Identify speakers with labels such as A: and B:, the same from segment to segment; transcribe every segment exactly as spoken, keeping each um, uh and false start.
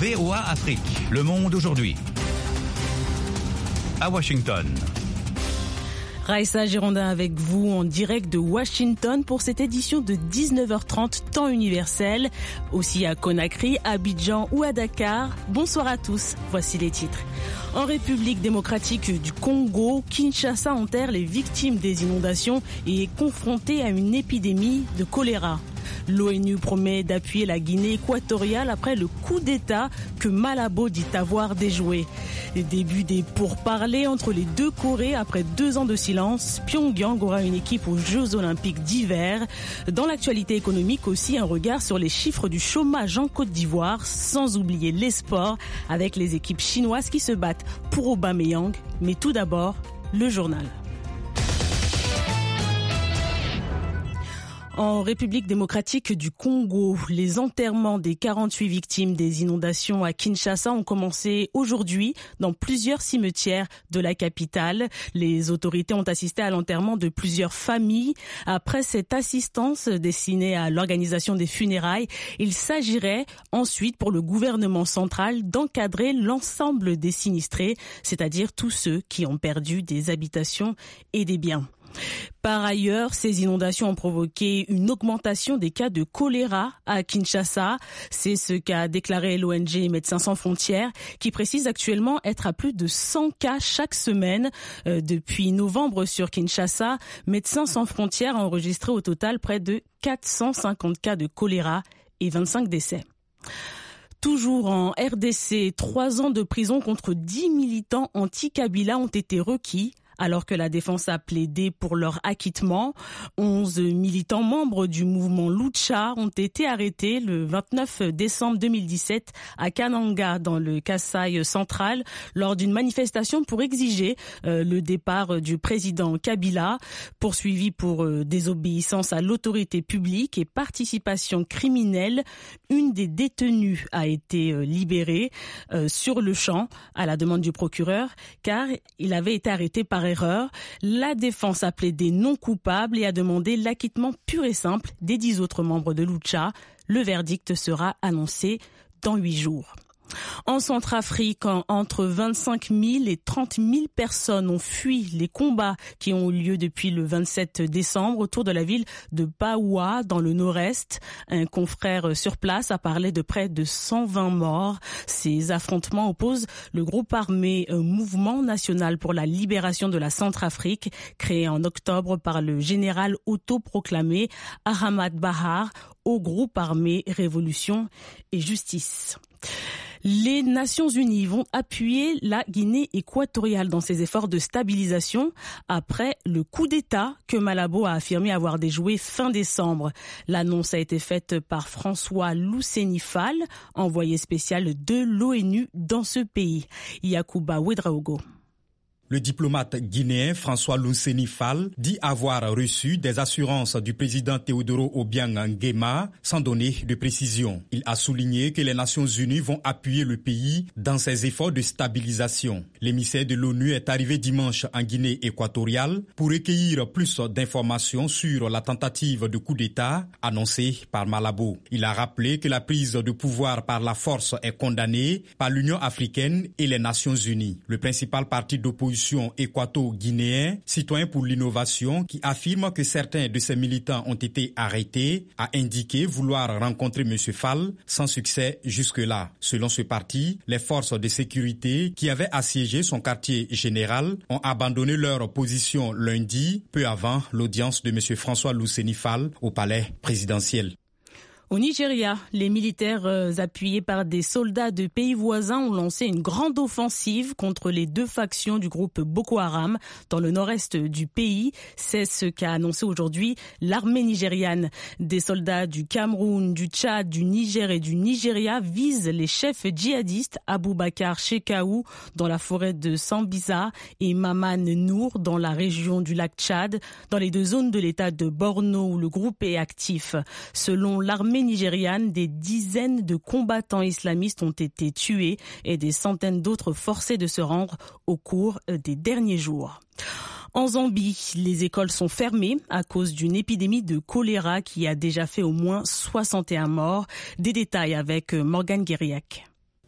A: V O A Afrique. Le monde aujourd'hui. À Washington.
B: Raïssa Girondin avec vous en direct de Washington pour cette édition de dix-neuf heures trente temps universel. Aussi à Conakry, Abidjan ou à Dakar. Bonsoir à tous, voici les titres. En République démocratique du Congo, Kinshasa enterre les victimes des inondations et est confrontée à une épidémie de choléra. L'ONU promet d'appuyer la Guinée équatoriale après le coup d'État que Malabo dit avoir déjoué. Le début des pourparlers entre les deux Corées après deux ans de silence. Pyongyang aura une équipe aux Jeux Olympiques d'hiver. Dans l'actualité économique aussi, un regard sur les chiffres du chômage en Côte d'Ivoire, sans oublier les sports avec les équipes chinoises qui se battent pour Aubameyang. Mais tout d'abord, le journal. En République démocratique du Congo, les enterrements des quarante-huit victimes des inondations à Kinshasa ont commencé aujourd'hui dans plusieurs cimetières de la capitale. Les autorités ont assisté à l'enterrement de plusieurs familles. Après cette assistance destinée à l'organisation des funérailles, il s'agirait ensuite pour le gouvernement central d'encadrer l'ensemble des sinistrés, c'est-à-dire tous ceux qui ont perdu des habitations et des biens. Par ailleurs, ces inondations ont provoqué une augmentation des cas de choléra à Kinshasa. C'est ce qu'a déclaré l'O N G Médecins sans frontières, qui précise actuellement être à plus de cent cas chaque semaine. Euh, depuis novembre sur Kinshasa, Médecins sans frontières a enregistré au total près de quatre cent cinquante cas de choléra et vingt-cinq décès. Toujours en R D C, trois ans de prison contre dix militants anti-Kabila ont été requis. Alors que la défense a plaidé pour leur acquittement, onze militants membres du mouvement Lucha ont été arrêtés le vingt-neuf décembre deux mille dix-sept à Kananga, dans le Kasaï central, lors d'une manifestation pour exiger euh, le départ du président Kabila, poursuivi pour euh, désobéissance à l'autorité publique et participation criminelle. Une des détenues a été euh, libérée euh, sur le champ à la demande du procureur, car il avait été arrêté par erreur. La défense a plaidé non coupable et a demandé l'acquittement pur et simple des dix autres membres de Lucha. Le verdict sera annoncé dans huit jours. En Centrafrique, entre vingt-cinq mille et trente mille personnes ont fui les combats qui ont eu lieu depuis le vingt-sept décembre autour de la ville de Baoua, dans le nord-est. Un confrère sur place a parlé de près de cent vingt morts. Ces affrontements opposent le groupe armé Mouvement national pour la libération de la Centrafrique, créé en octobre par le général autoproclamé Ahmad Bahar, au groupe armé Révolution et Justice. Les Nations Unies vont appuyer la Guinée équatoriale dans ses efforts de stabilisation après le coup d'État que Malabo a affirmé avoir déjoué fin décembre. L'annonce a été faite par François Luceni Fall, envoyé spécial de l'ONU dans ce pays. Yacouba Ouedraogo.
C: Le diplomate guinéen François Luceni Fall dit avoir reçu des assurances du président Teodoro Obiang Nguema sans donner de précision. Il a souligné que les Nations Unies vont appuyer le pays dans ses efforts de stabilisation. L'émissaire de l'ONU est arrivé dimanche en Guinée équatoriale pour recueillir plus d'informations sur la tentative de coup d'État annoncée par Malabo. Il a rappelé que la prise de pouvoir par la force est condamnée par l'Union africaine et les Nations Unies. Le principal parti d'opposition équato-guinéen, Citoyens pour l'innovation, qui affirme que certains de ses militants ont été arrêtés, a indiqué vouloir rencontrer M. Fall sans succès jusque-là. Selon ce parti, les forces de sécurité qui avaient assiégé son quartier général ont abandonné leur position lundi, peu avant l'audience de M. François Luceni Fall au palais présidentiel.
B: Au Nigeria, les militaires euh, appuyés par des soldats de pays voisins ont lancé une grande offensive contre les deux factions du groupe Boko Haram dans le nord-est du pays. C'est ce qu'a annoncé aujourd'hui l'armée nigériane. Des soldats du Cameroun, du Tchad, du Niger et du Nigeria visent les chefs djihadistes Aboubakar Shekau dans la forêt de Sambisa et Maman Nour dans la région du lac Tchad, dans les deux zones de l'état de Borno où le groupe est actif. Selon l'armée nigériane, des dizaines de combattants islamistes ont été tués et des centaines d'autres forcés de se rendre au cours des derniers jours. En Zambie, les écoles sont fermées à cause d'une épidémie de choléra qui a déjà fait au moins soixante et un morts. Des détails avec Morgane Guériac.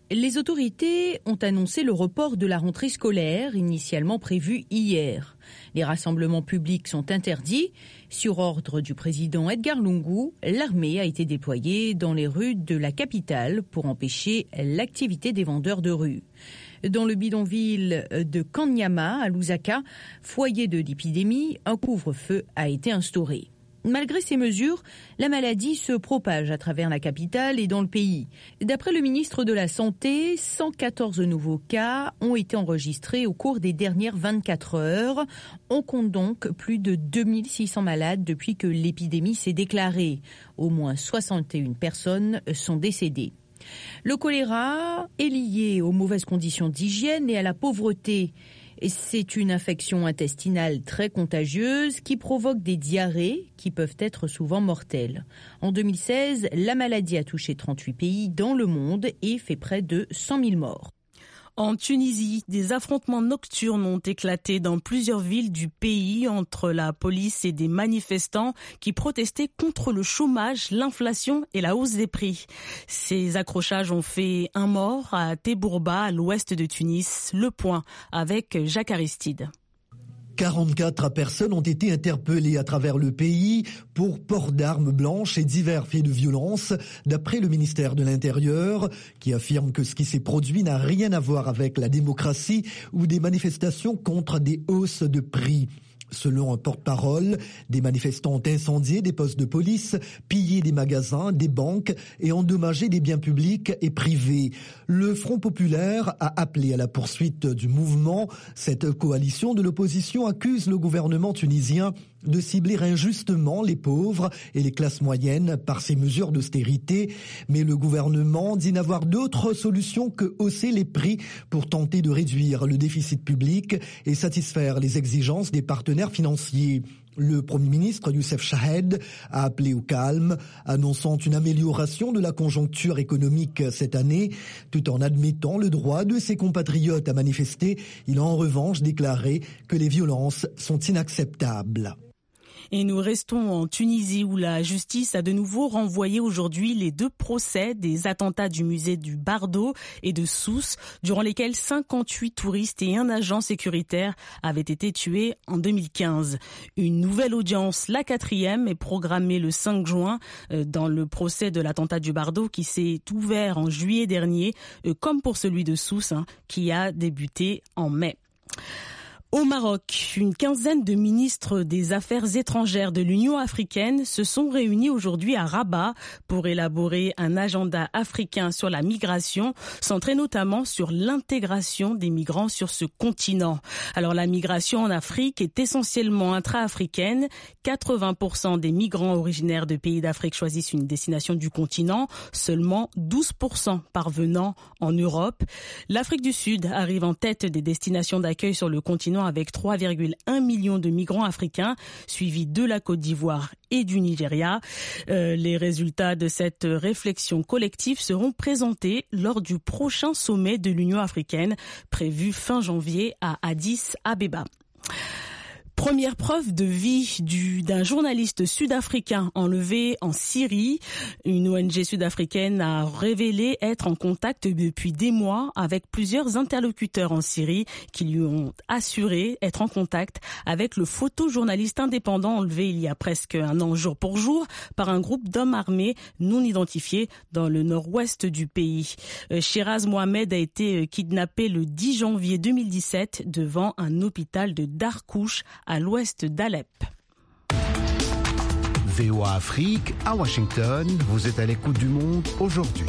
D: Les autorités ont annoncé le report de la rentrée scolaire, initialement prévue hier. Les rassemblements publics sont interdits. Sur ordre du président Edgar Lungu, l'armée a été déployée dans les rues de la capitale pour empêcher l'activité des vendeurs de rue. Dans le bidonville de Kanyama, à Lusaka, foyer de l'épidémie, un couvre-feu a été instauré. Malgré ces mesures, la maladie se propage à travers la capitale et dans le pays. D'après le ministre de la Santé, cent quatorze nouveaux cas ont été enregistrés au cours des dernières vingt-quatre heures. On compte donc plus de deux mille six cents malades depuis que l'épidémie s'est déclarée. Au moins soixante et une personnes sont décédées. Le choléra est lié aux mauvaises conditions d'hygiène et à la pauvreté. C'est une infection intestinale très contagieuse qui provoque des diarrhées qui peuvent être souvent mortelles. En deux mille seize, la maladie a touché trente-huit pays dans le monde et fait près de cent mille morts.
B: En Tunisie, des affrontements nocturnes ont éclaté dans plusieurs villes du pays entre la police et des manifestants qui protestaient contre le chômage, l'inflation et la hausse des prix. Ces accrochages ont fait un mort à Tebourba, à l'ouest de Tunis. Le point avec Jacques Aristide.
E: quarante-quatre personnes ont été interpellées à travers le pays pour port d'armes blanches et divers faits de violence, d'après le ministère de l'Intérieur, qui affirme que ce qui s'est produit n'a rien à voir avec la démocratie ou des manifestations contre des hausses de prix. Selon un porte-parole, des manifestants ont incendié des postes de police, pillé des magasins, des banques et endommagé des biens publics et privés. Le Front populaire a appelé à la poursuite du mouvement. Cette coalition de l'opposition accuse le gouvernement tunisien de cibler injustement les pauvres et les classes moyennes par ces mesures d'austérité. Mais le gouvernement dit n'avoir d'autre solution que hausser les prix pour tenter de réduire le déficit public et satisfaire les exigences des partenaires financiers. Le Premier ministre Youssef Chahed a appelé au calme, annonçant une amélioration de la conjoncture économique cette année, tout en admettant le droit de ses compatriotes à manifester. Il a en revanche déclaré que les violences sont inacceptables.
B: Et nous restons en Tunisie où la justice a de nouveau renvoyé aujourd'hui les deux procès des attentats du musée du Bardo et de Sousse, durant lesquels cinquante-huit touristes et un agent sécuritaire avaient été tués en deux mille quinze. Une nouvelle audience, la quatrième, est programmée le cinq juin dans le procès de l'attentat du Bardo qui s'est ouvert en juillet dernier, comme pour celui de Sousse hein, qui a débuté en mai. Au Maroc, une quinzaine de ministres des Affaires étrangères de l'Union africaine se sont réunis aujourd'hui à Rabat pour élaborer un agenda africain sur la migration, centré notamment sur l'intégration des migrants sur ce continent. Alors la migration en Afrique est essentiellement intra-africaine. quatre-vingts pour cent des migrants originaires de pays d'Afrique choisissent une destination du continent, seulement douze pour cent parvenant en Europe. L'Afrique du Sud arrive en tête des destinations d'accueil sur le continent avec trois virgule un millions de migrants africains, suivis de la Côte d'Ivoire et du Nigeria. Euh, les résultats de cette réflexion collective seront présentés lors du prochain sommet de l'Union africaine, prévu fin janvier à Addis Abeba. Première preuve de vie du, d'un journaliste sud-africain enlevé en Syrie. Une O N G sud-africaine a révélé être en contact depuis des mois avec plusieurs interlocuteurs en Syrie qui lui ont assuré être en contact avec le photojournaliste indépendant enlevé il y a presque un an jour pour jour par un groupe d'hommes armés non identifiés dans le nord-ouest du pays. Shiraz Mohamed a été kidnappé le dix janvier deux mille dix-sept devant un hôpital de Darkouch à l'ouest d'Alep.
F: V O A Afrique, à Washington, vous êtes à l'écoute du monde aujourd'hui.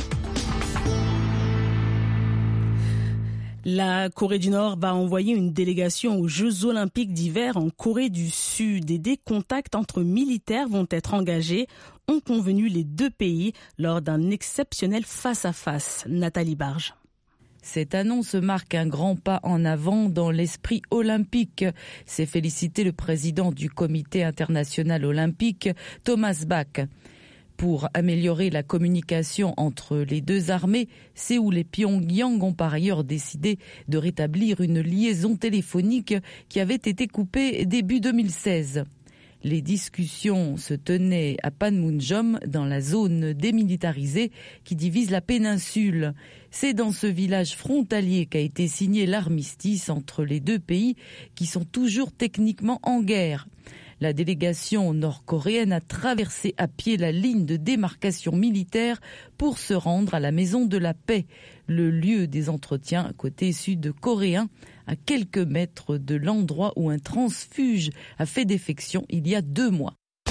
B: La Corée du Nord va envoyer une délégation aux Jeux Olympiques d'hiver en Corée du Sud et des contacts entre militaires vont être engagés, ont convenu les deux pays lors d'un exceptionnel face-à-face. Nathalie Barge.
D: Cette annonce marque un grand pas en avant dans l'esprit olympique. C'est félicité le président du comité international olympique, Thomas Bach. Pour améliorer la communication entre les deux armées, Séoul et Pyongyang ont par ailleurs décidé de rétablir une liaison téléphonique qui avait été coupée début deux mille seize. Les discussions se tenaient à Panmunjom, dans la zone démilitarisée qui divise la péninsule. C'est dans ce village frontalier qu'a été signé l'armistice entre les deux pays qui sont toujours techniquement en guerre. La délégation nord-coréenne a traversé à pied la ligne de démarcation militaire pour se rendre à la Maison de la Paix, le lieu des entretiens côté sud-coréen, à quelques mètres de l'endroit où un transfuge a fait défection il y a deux mois.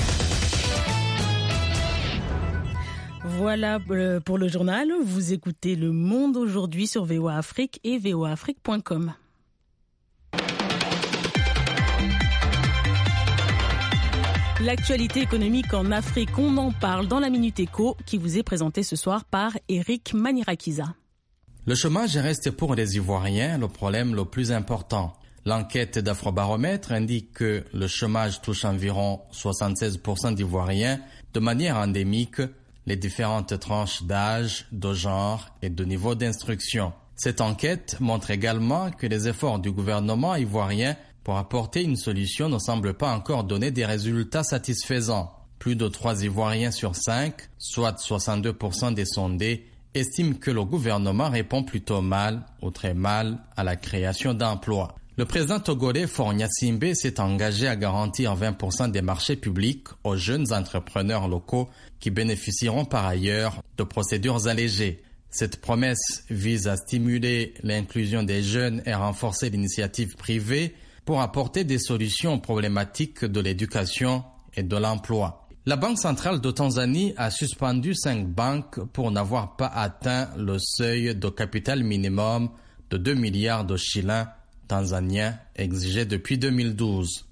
B: Voilà pour le journal. Vous écoutez Le Monde aujourd'hui sur V O A Afrique et v o a afrique point com. L'actualité économique en Afrique, on en parle dans la Minute Éco qui vous est présentée ce soir par Eric Manirakiza.
G: Le chômage reste pour les Ivoiriens le problème le plus important. L'enquête d'Afrobaromètre indique que le chômage touche environ soixante-seize pour cent d'Ivoiriens de manière endémique, les différentes tranches d'âge, de genre et de niveau d'instruction. Cette enquête montre également que les efforts du gouvernement ivoirien pour apporter une solution ne semblent pas encore donner des résultats satisfaisants. Plus de trois Ivoiriens sur cinq, soit soixante-deux pour cent des sondés, estiment que le gouvernement répond plutôt mal ou très mal à la création d'emplois. Le président togolais Faure Gnassingbé s'est engagé à garantir vingt pour cent des marchés publics aux jeunes entrepreneurs locaux qui bénéficieront par ailleurs de procédures allégées. Cette promesse vise à stimuler l'inclusion des jeunes et renforcer l'initiative privée pour apporter des solutions aux problématiques de l'éducation et de l'emploi. La Banque centrale de Tanzanie a suspendu cinq banques pour n'avoir pas atteint le seuil de capital minimum de deux milliards de shillings tanzaniens exigé depuis deux mille douze.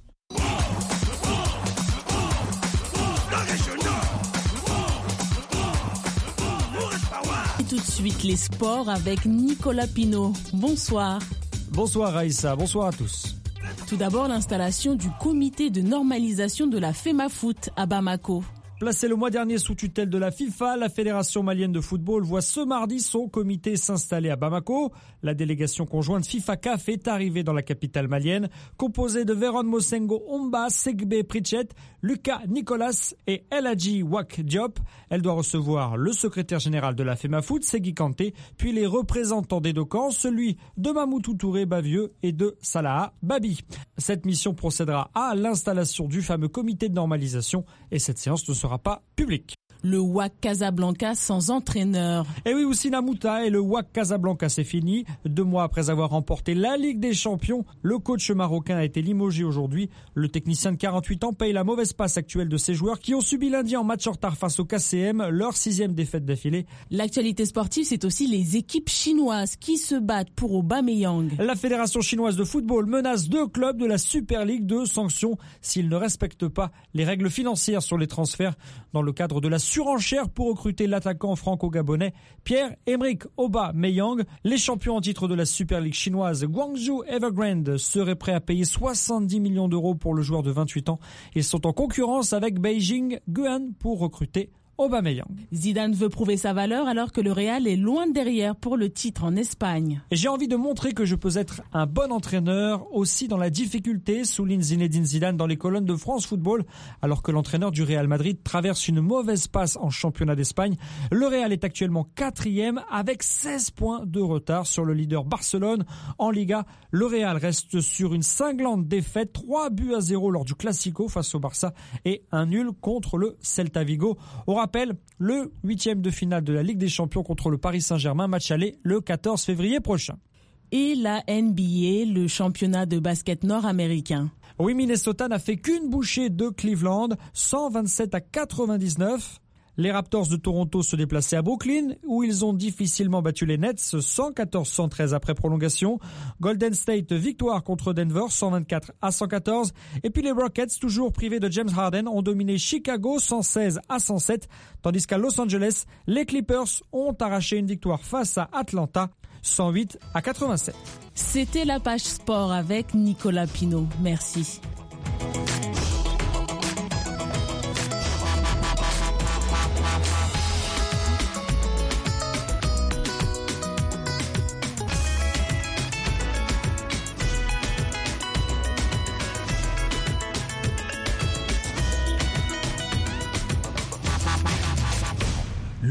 B: Et tout de suite les sports avec Nicolas Pinault. Bonsoir.
H: Bonsoir Raïssa, bonsoir à tous.
B: Tout d'abord, l'installation du comité de normalisation de la FEMAFOOT à Bamako.
H: Placé le mois dernier sous tutelle de la FIFA, la Fédération malienne de football voit ce mardi son comité s'installer à Bamako. La délégation conjointe FIFA-C A F est arrivée dans la capitale malienne, composée de Véron Mosengo Omba, Segbe Pritchet, Lucas Nicolas et El Hadji Wak Diop. Elle doit recevoir le secrétaire général de la FEMAFOOT, Segui Kanté, puis les représentants des deux camps, celui de Mamoutou Touré Bavieux et de Salaha Babi. Cette mission procédera à l'installation du fameux comité de normalisation et cette séance ne sera pas publique.
B: Le W A C Casablanca sans entraîneur.
H: Et oui, Oussina Mouta et le W A C Casablanca, c'est fini. Deux mois après avoir remporté la Ligue des Champions, le coach marocain a été limogé aujourd'hui. Le technicien de quarante-huit ans paye la mauvaise passe actuelle de ses joueurs qui ont subi lundi en match en retard face au K C M leur sixième défaite d'affilée.
B: L'actualité sportive, c'est aussi les équipes chinoises qui se battent pour Aubameyang.
H: La Fédération chinoise de football menace deux clubs de la Super League de sanctions s'ils ne respectent pas les règles financières sur les transferts dans le cadre de la surenchère pour recruter l'attaquant franco-gabonais Pierre-Emerick Aubameyang. Les champions en titre de la Super League chinoise Guangzhou Evergrande seraient prêts à payer soixante-dix millions d'euros pour le joueur de vingt-huit ans. Ils sont en concurrence avec Beijing Guoan pour recruter Aubameyang.
B: Zidane veut prouver sa valeur alors que le Real est loin derrière pour le titre en Espagne.
H: Et j'ai envie de montrer que je peux être un bon entraîneur aussi dans la difficulté, souligne Zinedine Zidane dans les colonnes de France Football, alors que l'entraîneur du Real Madrid traverse une mauvaise passe en championnat d'Espagne. Le Real est actuellement quatrième avec seize points de retard sur le leader Barcelone. En Liga, le Real reste sur une cinglante défaite, trois buts à zéro lors du Classico face au Barça et un nul contre le Celta Vigo. On rappelle le huitième de finale de la Ligue des Champions contre le Paris Saint-Germain, match aller le quatorze février prochain.
B: Et la N B A, le championnat de basket nord-américain.
H: Oui, Minnesota n'a fait qu'une bouchée de Cleveland, cent vingt-sept à quatre-vingt-dix-neuf. Les Raptors de Toronto se déplaçaient à Brooklyn, où ils ont difficilement battu les Nets, cent quatorze à cent treize après prolongation. Golden State, victoire contre Denver, cent vingt-quatre à cent quatorze. Et puis les Rockets, toujours privés de James Harden, ont dominé Chicago, cent seize à cent sept. Tandis qu'à Los Angeles, les Clippers ont arraché une victoire face à Atlanta, cent huit à quatre-vingt-sept.
B: C'était la page sport avec Nicolas Pinault. Merci.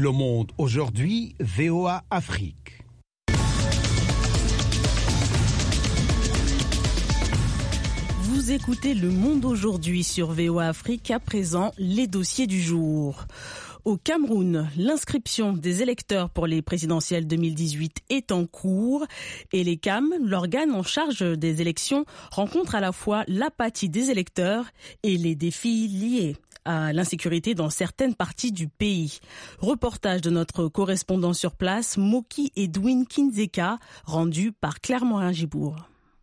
F: Le Monde aujourd'hui, V O A Afrique.
B: Vous écoutez Le Monde aujourd'hui sur V O A Afrique. À présent, les dossiers du jour. Au Cameroun, l'inscription des électeurs pour les présidentielles deux mille dix-huit est en cours et les C A M, l'organe en charge des élections, rencontre à la fois l'apathie des électeurs et les défis liés à l'insécurité dans certaines parties du pays. Reportage de notre correspondant sur place, Moki Edwin Kinzeka, rendu par Claire Morin-Gibourg.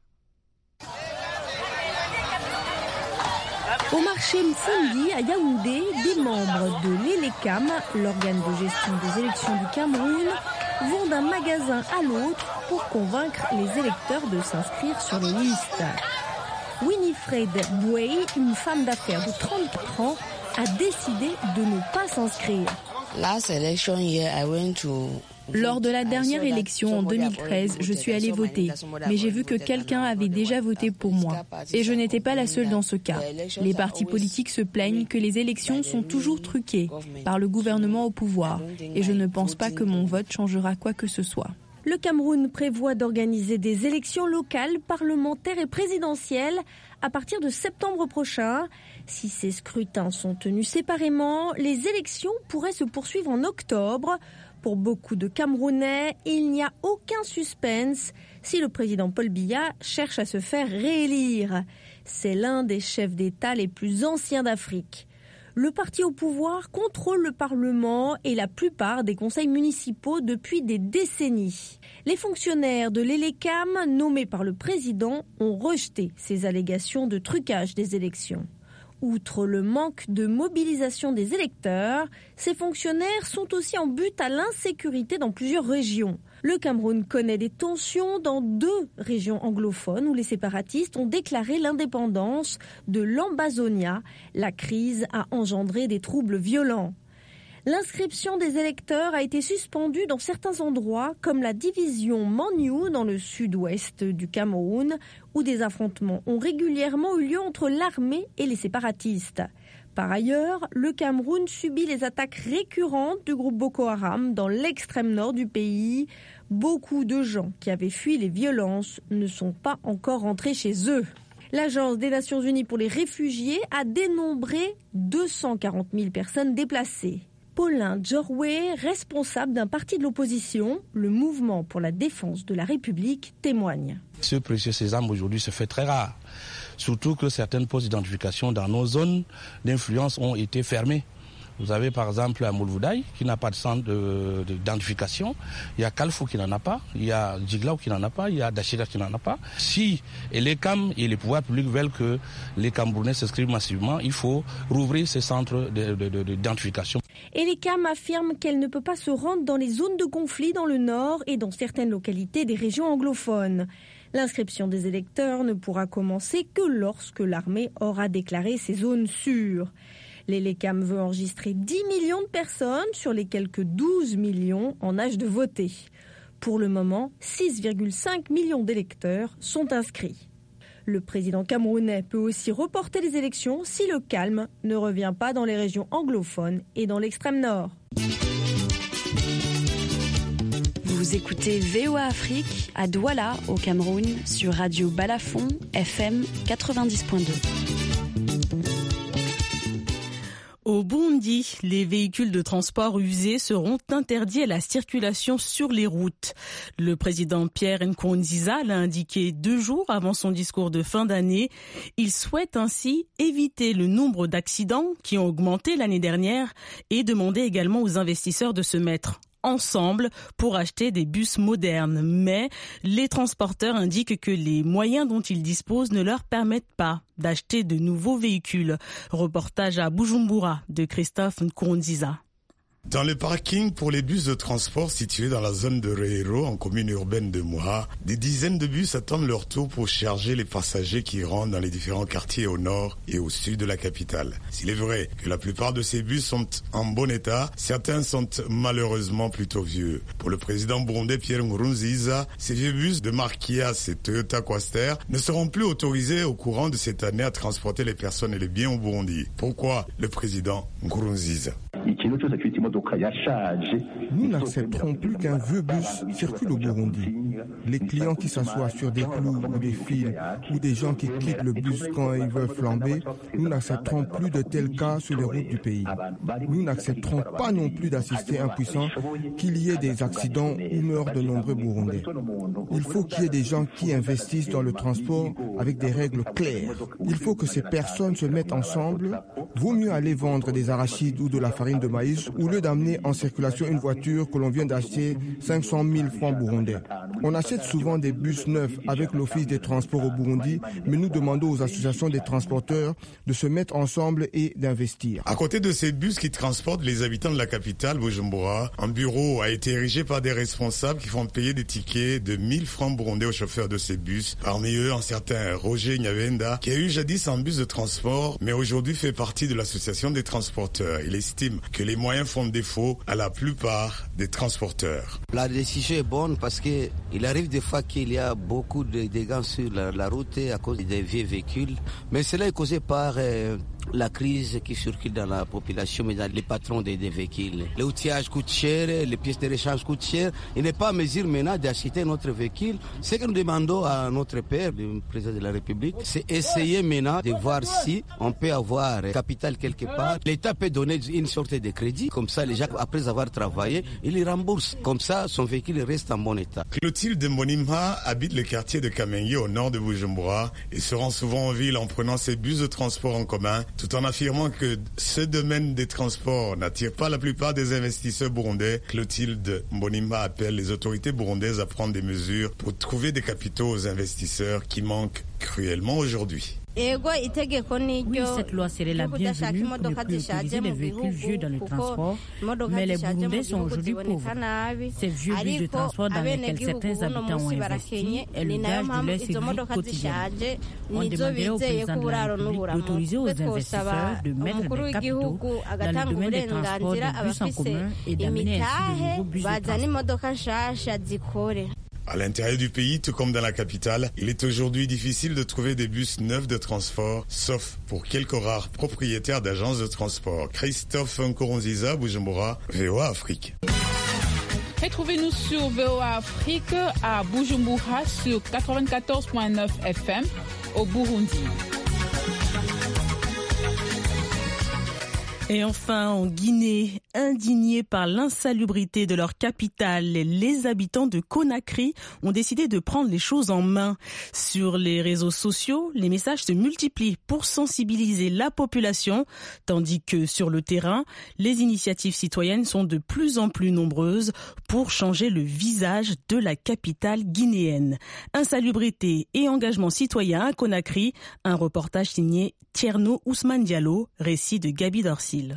I: Au marché Mfundi à Yaoundé, des membres de l'E L E C A M, l'organe de gestion des élections du Cameroun, vont d'un magasin à l'autre pour convaincre les électeurs de s'inscrire sur les listes. Winifred Bouey, une femme d'affaires de trente-quatre ans, a décidé de ne pas s'inscrire.
J: Lors de la dernière élection en deux mille treize, je suis allée voter, mais j'ai vu que quelqu'un avait déjà voté pour moi. Et je n'étais pas la seule dans ce cas. Les partis politiques se plaignent que les élections sont toujours truquées par le gouvernement au pouvoir, et je ne pense pas que mon vote changera quoi que ce soit.
I: Le Cameroun prévoit d'organiser des élections locales, parlementaires et présidentielles à partir de septembre prochain. Si ces scrutins sont tenus séparément, les élections pourraient se poursuivre en octobre. Pour beaucoup de Camerounais, il n'y a aucun suspense si le président Paul Biya cherche à se faire réélire. C'est l'un des chefs d'État les plus anciens d'Afrique. Le parti au pouvoir contrôle le Parlement et la plupart des conseils municipaux depuis des décennies. Les fonctionnaires de l'E L E C A M, nommés par le président, ont rejeté ces allégations de trucage des élections. Outre le manque de mobilisation des électeurs, ces fonctionnaires sont aussi en butte à l'insécurité dans plusieurs régions. Le Cameroun connaît des tensions dans deux régions anglophones où les séparatistes ont déclaré l'indépendance de l'Ambazonia. La crise a engendré des troubles violents. L'inscription des électeurs a été suspendue dans certains endroits, comme la division Maniou dans le sud-ouest du Cameroun, où des affrontements ont régulièrement eu lieu entre l'armée et les séparatistes. Par ailleurs, le Cameroun subit les attaques récurrentes du groupe Boko Haram dans l'extrême nord du pays. Beaucoup de gens qui avaient fui les violences ne sont pas encore rentrés chez eux. L'Agence des Nations Unies pour les réfugiés a dénombré deux cent quarante mille personnes déplacées. Paulin Djorwe, responsable d'un parti de l'opposition, le Mouvement pour la défense de la République, témoigne.
K: Ce précieux sésame aujourd'hui se fait très rare, surtout que certaines postes d'identification dans nos zones d'influence ont été fermées. Vous avez par exemple à Moulvoudaï qui n'a pas de centre de, de, d'identification, il y a Kalfou qui n'en a pas, il y a Djiglaou qui n'en a pas, il y a Dachira qui n'en a pas. Si et les C A M et les pouvoirs publics veulent que les Camerounais s'inscrivent massivement, il faut rouvrir ces centres de, de, de, d'identification.
I: Et les C A M affirment qu'elle ne peut pas se rendre dans les zones de conflit dans le nord et dans certaines localités des régions anglophones. L'inscription des électeurs ne pourra commencer que lorsque l'armée aura déclaré ces zones sûres. L'E L E C A M veut enregistrer dix millions de personnes sur les quelques douze millions en âge de voter. Pour le moment, six virgule cinq millions d'électeurs sont inscrits. Le président camerounais peut aussi reporter les élections si le calme ne revient pas dans les régions anglophones et dans l'extrême nord.
L: Vous écoutez V O A Afrique à Douala, au Cameroun, sur Radio Balafon, F M quatre-vingt-dix point deux.
B: Au Burundi, les véhicules de transport usés seront interdits à la circulation sur les routes. Le président Pierre Nkurunziza l'a indiqué deux jours avant son discours de fin d'année. Il souhaite ainsi éviter le nombre d'accidents qui ont augmenté l'année dernière et demander également aux investisseurs de se mettre ensemble pour acheter des bus modernes. Mais les transporteurs indiquent que les moyens dont ils disposent ne leur permettent pas d'acheter de nouveaux véhicules. Reportage à Bujumbura de Christophe Nkurunziza.
M: Dans le parking pour les bus de transport situés dans la zone de Reiro, en commune urbaine de Moha, des dizaines de bus attendent leur tour pour charger les passagers qui rentrent dans les différents quartiers au nord et au sud de la capitale. S'il est vrai que la plupart de ces bus sont en bon état, certains sont malheureusement plutôt vieux. Pour le président burundais Pierre Nkurunziza, ces vieux bus de marque Kia et Toyota Quaster ne seront plus autorisés au courant de cette année à transporter les personnes et les biens au Burundi. Pourquoi le président Nkurunziza?
N: Nous n'accepterons plus qu'un vieux bus circule au Burundi. Les clients qui s'assoient sur des clous ou des fils ou des gens qui quittent le bus quand ils veulent flamber, nous n'accepterons plus de tels cas sur les routes du pays. Nous n'accepterons pas non plus d'assister impuissants qu'il y ait des accidents où meurent de nombreux Burundais. Il faut qu'il y ait des gens qui investissent dans le transport avec des règles claires. Il faut que ces personnes se mettent ensemble. Vaut mieux aller vendre des arachides ou de la farine de maïs au lieu d'amener en circulation une voiture que l'on vient d'acheter cinq cent mille francs burundais. On achète souvent des bus neufs avec l'Office des transports au Burundi, mais nous demandons aux associations des transporteurs de se mettre ensemble et d'investir.
M: À côté de ces bus qui transportent les habitants de la capitale, Bujumbura, un bureau a été érigé par des responsables qui font payer des tickets de mille francs burundais aux chauffeurs de ces bus. Parmi eux, un certain Roger Nyabenda, qui a eu jadis un bus de transport, mais aujourd'hui fait partie de l'association des transporteurs. Il estime que les moyens font défaut à la plupart des transporteurs.
O: La décision est bonne parce qu'il arrive des fois qu'il y a beaucoup de dégâts sur la, la route à cause des vieux véhicules, mais cela est causé par euh, la crise qui circule dans la population, mais dans les patrons des, des véhicules. Le outillage coûte cher, les pièces de rechange coûtent cher. Il n'est pas à mesure maintenant d'acheter notre véhicule. Ce que nous demandons à notre père, le président de la République, c'est essayer maintenant de voir si on peut avoir capital quelque part. L'État peut donner une sorte de crédit, comme ça les gens, après avoir travaillé, ils les remboursent. Comme ça, son véhicule reste en bon état.
M: Clotilde Mbonimpa habite le quartier de Kamenge au nord de Bujumbura et se rend souvent en ville en prenant ses bus de transport en commun, tout en affirmant que ce domaine des transports n'attire pas la plupart des investisseurs burundais. Clotilde Mbonimpa appelle les autorités burundaises à prendre des mesures pour trouver des capitaux aux investisseurs qui manquent cruellement aujourd'hui.
P: Oui, cette loi serait la bienvenue pour ne plus utiliser les véhicules vieux dans le transport, mais les Burundais sont aujourd'hui pauvres. Ces vieux bus de transport dans lesquels certains habitants ont investi est le gage de leur survie quotidienne. On demanderait au président de la République d'autoriser aux investisseurs de mettre des capitaux dans le domaine des transports de bus en commun et d'amener ainsi de nouveaux bus de transport.
M: À l'intérieur du pays, tout comme dans la capitale, il est aujourd'hui difficile de trouver des bus neufs de transport, sauf pour quelques rares propriétaires d'agences de transport. Christophe Nkoronziza, Bujumbura, V O A Afrique.
Q: Retrouvez-nous sur V O A Afrique à Bujumbura sur quatre-vingt-quatorze virgule neuf F M au Burundi.
B: Et enfin, en Guinée, indignés par l'insalubrité de leur capitale, les habitants de Conakry ont décidé de prendre les choses en main. Sur les réseaux sociaux, les messages se multiplient pour sensibiliser la population, tandis que sur le terrain, les initiatives citoyennes sont de plus en plus nombreuses pour changer le visage de la capitale guinéenne. Insalubrité et engagement citoyen à Conakry, un reportage signé Tierno Ousmane Diallo, récit de Gabi Dorsil.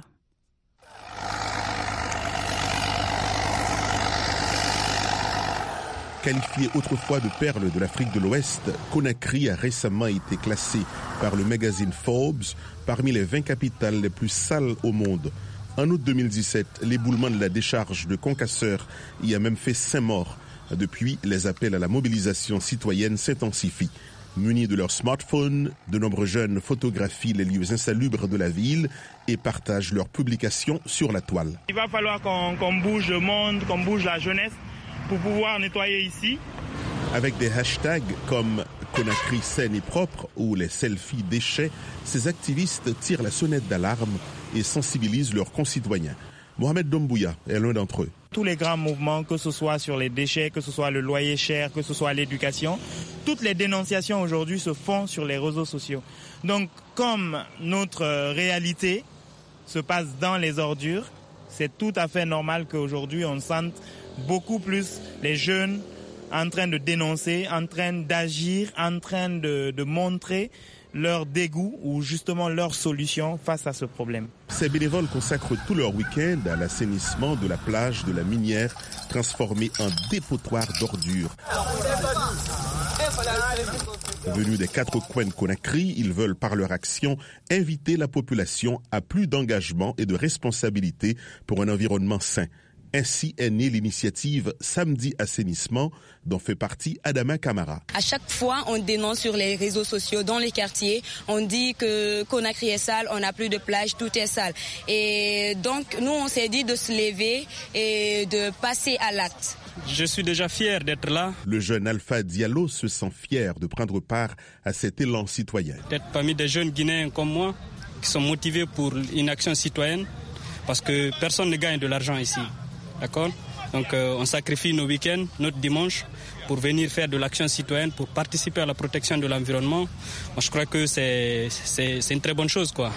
R: Qualifiée autrefois de perle de l'Afrique de l'Ouest, Conakry a récemment été classée par le magazine Forbes parmi les vingt capitales les plus sales au monde. En août deux mille dix-sept, l'éboulement de la décharge de Concasseur y a même fait cinq morts. Depuis, les appels à la mobilisation citoyenne s'intensifient. Munis de leur smartphone, de nombreux jeunes photographient les lieux insalubres de la ville et partagent leurs publications sur la toile.
S: Il va falloir qu'on, qu'on bouge le monde, qu'on bouge la jeunesse pour pouvoir nettoyer ici.
R: Avec des hashtags comme Conakry saine et propre ou les selfies déchets, ces activistes tirent la sonnette d'alarme et sensibilisent leurs concitoyens. Mohamed Doumbouya est l'un d'entre eux.
S: Tous les grands mouvements, que ce soit sur les déchets, que ce soit le loyer cher, que ce soit l'éducation, toutes les dénonciations aujourd'hui se font sur les réseaux sociaux. Donc, comme notre réalité se passe dans les ordures, c'est tout à fait normal qu'aujourd'hui on sente beaucoup plus les jeunes en train de dénoncer, en train d'agir, en train de, de montrer leur dégoût ou justement leur solution face à ce problème.
R: Ces bénévoles consacrent tout leur week-end à l'assainissement de la plage de la Minière, transformée en dépotoir d'ordures. Venus des quatre coins de Conakry, ils veulent par leur action inviter la population à plus d'engagement et de responsabilité pour un environnement sain. Ainsi est née l'initiative Samedi Assainissement, dont fait partie Adama Kamara.
T: À chaque fois, on dénonce sur les réseaux sociaux, dans les quartiers, on dit que Conakry est sale, on n'a plus de plage, tout est sale. Et donc, nous, on s'est dit de se lever et de passer à l'acte.
U: Je suis déjà fier d'être là.
R: Le jeune Alpha Diallo se sent fier de prendre part à cet élan citoyen.
U: D'être parmi des jeunes Guinéens comme moi, qui sont motivés pour une action citoyenne, parce que personne ne gagne de l'argent ici. D'accord ? Donc euh, on sacrifie nos week-ends, notre dimanche, pour venir faire de l'action citoyenne, pour participer à la protection de l'environnement. Moi, je crois que c'est, c'est, c'est une très bonne chose, quoi.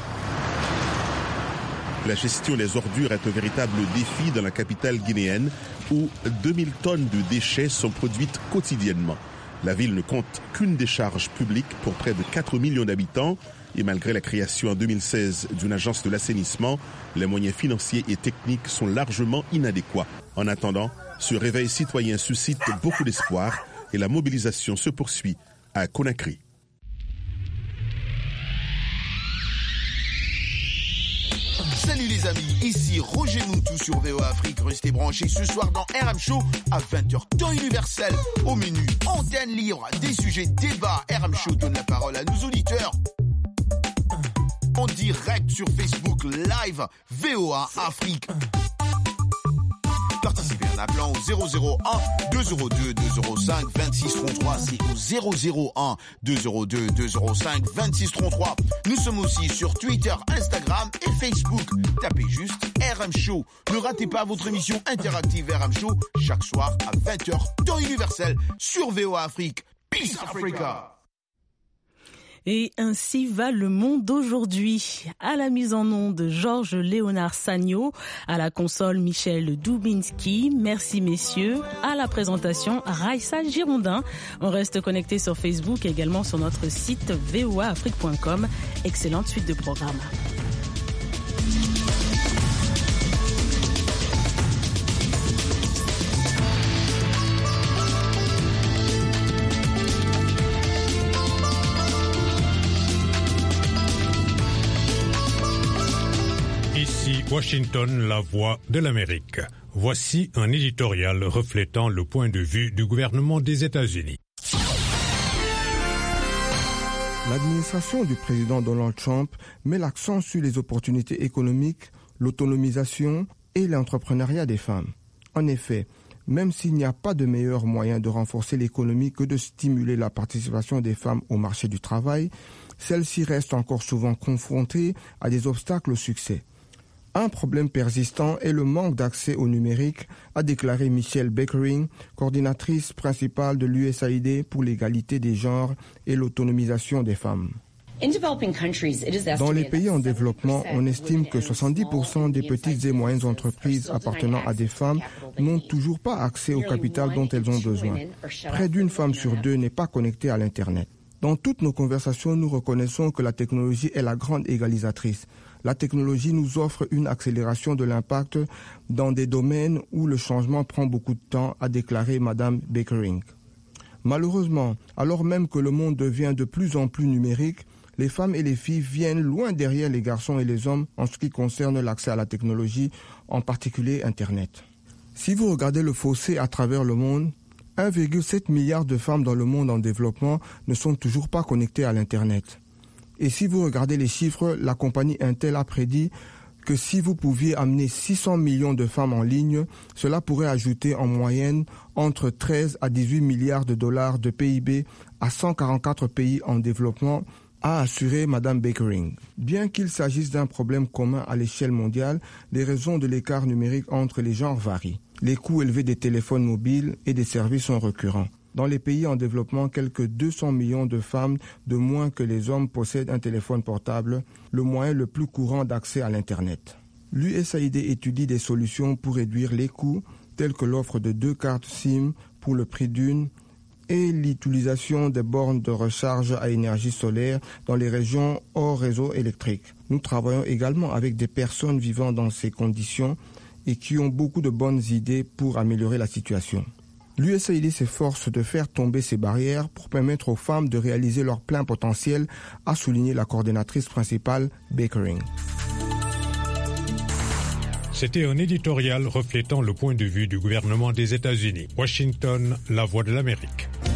R: La gestion des ordures est un véritable défi dans la capitale guinéenne, où deux mille tonnes de déchets sont produites quotidiennement. La ville ne compte qu'une décharge publique pour près de quatre millions d'habitants. Et malgré la création en deux mille seize d'une agence de l'assainissement, les moyens financiers et techniques sont largement inadéquats. En attendant, ce réveil citoyen suscite beaucoup d'espoir et la mobilisation se poursuit à Conakry.
V: Salut les amis, ici Roger Moutou sur V O A Afrique. Restez branchés ce soir dans R M Show à vingt heures, temps universel. Au menu, antenne libre, des sujets, débats. R M Show donne la parole à nos auditeurs. En direct sur Facebook Live, V O A Afrique. Participez en appelant au zéro zéro un deux zéro deux deux zéro cinq vingt-six trente-trois. C'est au zéro zéro un deux zéro deux deux zéro cinq vingt-six trente-trois. Nous sommes aussi sur Twitter, Instagram et Facebook. Tapez juste R M Show. Ne ratez pas votre émission interactive R M Show chaque soir à vingt heures, temps universel sur V O A Afrique. Peace Africa.
B: Et ainsi va le monde d'aujourd'hui. À la mise en onde, Georges Léonard Sagno. À la console, Michel Dubinski. Merci messieurs. À la présentation, Raissa Girondin. On reste connecté sur Facebook et également sur notre site v o a afrique point com. Excellente suite de programmes.
W: Washington, la voix de l'Amérique. Voici un éditorial reflétant le point de vue du gouvernement des États-Unis.
N: L'administration du président Donald Trump met l'accent sur les opportunités économiques, l'autonomisation et l'entrepreneuriat des femmes. En effet, même s'il n'y a pas de meilleur moyen de renforcer l'économie que de stimuler la participation des femmes au marché du travail, celles-ci restent encore souvent confrontées à des obstacles au succès. Un problème persistant est le manque d'accès au numérique, a déclaré Michelle Beckering, coordinatrice principale de l'U S A I D pour l'égalité des genres et l'autonomisation des femmes. Dans les pays en développement, on estime que soixante-dix pour cent des petites et moyennes entreprises appartenant à des femmes n'ont toujours pas accès au capital dont elles ont besoin. Près d'une femme sur deux n'est pas connectée à l'Internet. Dans toutes nos conversations, nous reconnaissons que la technologie est la grande égalisatrice. La technologie nous offre une accélération de l'impact dans des domaines où le changement prend beaucoup de temps, a déclaré Madame Beckering. Malheureusement, alors même que le monde devient de plus en plus numérique, les femmes et les filles viennent loin derrière les garçons et les hommes en ce qui concerne l'accès à la technologie, en particulier Internet. Si vous regardez le fossé à travers le monde, un virgule sept milliard de femmes dans le monde en développement ne sont toujours pas connectées à l'Internet. Et si vous regardez les chiffres, la compagnie Intel a prédit que si vous pouviez amener six cents millions de femmes en ligne, cela pourrait ajouter en moyenne entre treize à dix-huit milliards de dollars de P I B à cent quarante-quatre pays en développement, a assuré Madame Beckering. Bien qu'il s'agisse d'un problème commun à l'échelle mondiale, les raisons de l'écart numérique entre les genres varient. Les coûts élevés des téléphones mobiles et des services sont récurrents. Dans les pays en développement, quelques deux cents millions de femmes de moins que les hommes possèdent un téléphone portable, le moyen le plus courant d'accès à l'Internet. L'U S A I D étudie des solutions pour réduire les coûts, telles que l'offre de deux cartes SIM pour le prix d'une et l'utilisation des bornes de recharge à énergie solaire dans les régions hors réseau électrique. Nous travaillons également avec des personnes vivant dans ces conditions et qui ont beaucoup de bonnes idées pour améliorer la situation. L'U S A I D s'efforce de faire tomber ces barrières pour permettre aux femmes de réaliser leur plein potentiel, a souligné la coordinatrice principale Beckering.
W: C'était un éditorial reflétant le point de vue du gouvernement des États-Unis. Washington, la voix de l'Amérique.